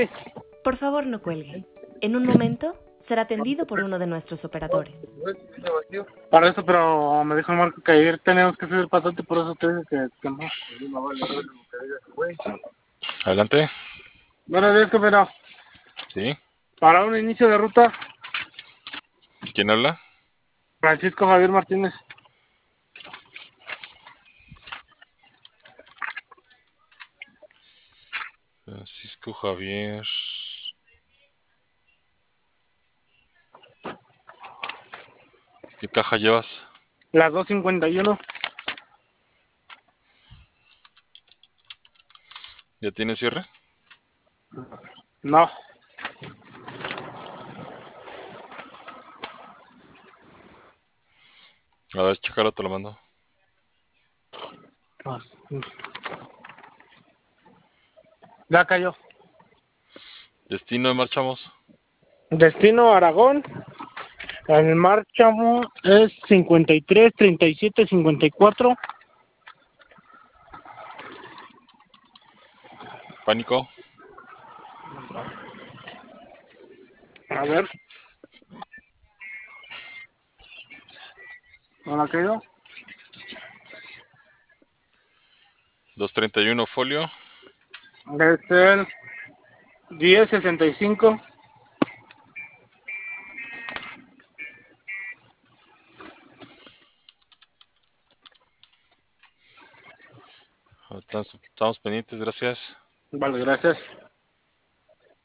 Por favor, no cuelgue. En un momento será atendido por uno de nuestros operadores. Para eso, pero me dijo Marco que ayer tenemos que subir pasante, por eso te dije que no. Adelante. Buenos días, compañero. Sí. Para un inicio de ruta, ¿Quién habla? Francisco Javier Martínez. Francisco Javier. ¿Qué caja llevas? Las 2:51. ¿Ya tiene cierre? No. A ver, chécalo, te lo mando. Ya cayó. Destino, marchamos. Destino Aragón. El marchamo es 53, 37, 54. Pánico. A ver. ¿No la cayó? 231 folio. Es el 1065. Estamos pendientes, gracias. Vale, gracias.